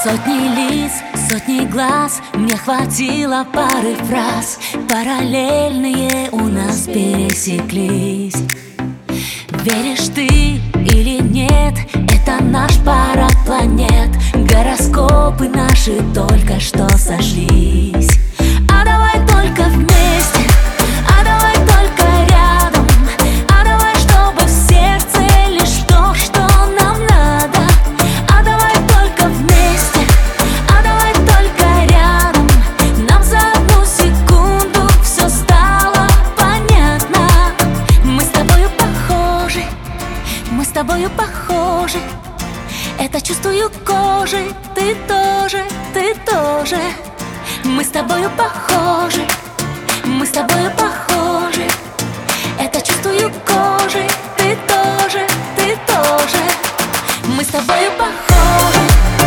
Сотни лиц, сотни глаз, мне хватило пары фраз. Параллельные у нас пересеклись. Веришь ты или нет, это наш парад планет. Гороскопы наши только что сошлись. А давай только вместе, а давай только рядом, а давай, чтобы в сердце лишь то, что нам надо. А давай только вместе, а давай только рядом. Нам за одну секунду все стало понятно. Мы с тобою похожи, мы с тобою похожи. Это чувствую кожей, ты тоже, ты тоже. Мы с тобою похожи, мы с тобою похожи. Это чувствую кожей, ты тоже, ты тоже. Мы с тобою похожи,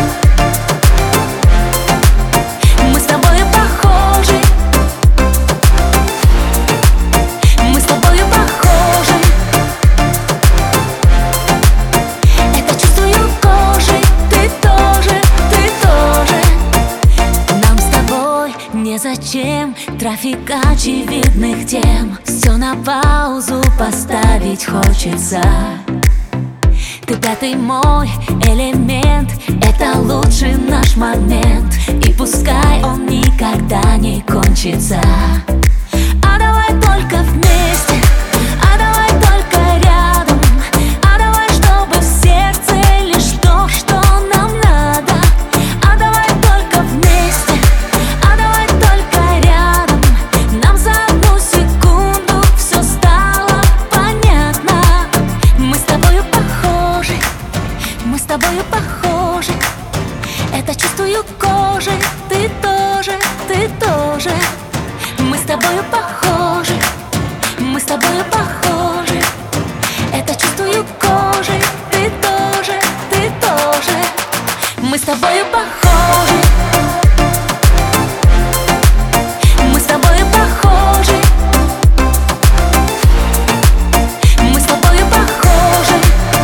мы с тобою похожи. Мы с тобою похожи. Это чувствую кожей, ты тоже, ты тоже. Нам с тобой незачем трафик очевидных тем. Все на паузу поставить хочется. Ты пятый мой элемент, это лучший наш момент. И пускай он никогда не кончится. А давай только вместе, а давай только рядом, а давай, чтобы в сердце лишь то, что нам надо. А давай только вместе, а давай только рядом. Нам за одну секунду все стало понятно. Мы с тобою похожи, мы с тобою похожи. Это чувствую кожей, ты тоже, ты тоже. Мы с тобою похожи, мы с тобою похожи. Это чувствую кожей, ты тоже, ты тоже. Мы с тобою похожи, мы с тобою похожи. Мы с тобою похожи.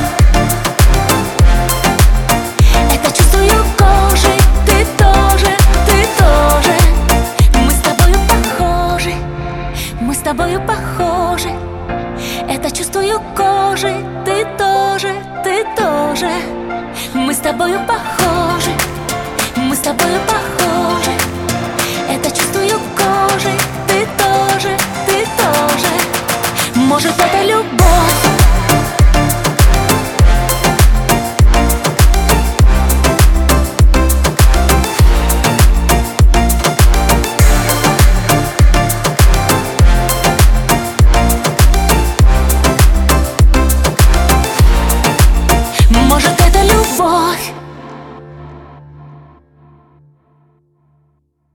Это чувствую кожей, ты тоже, ты тоже. Мы с тобою похожи, мы с тобою похожи. Это чувствую кожей, ты тоже, ты тоже. Мы с тобою похожи, мы с тобою похожи.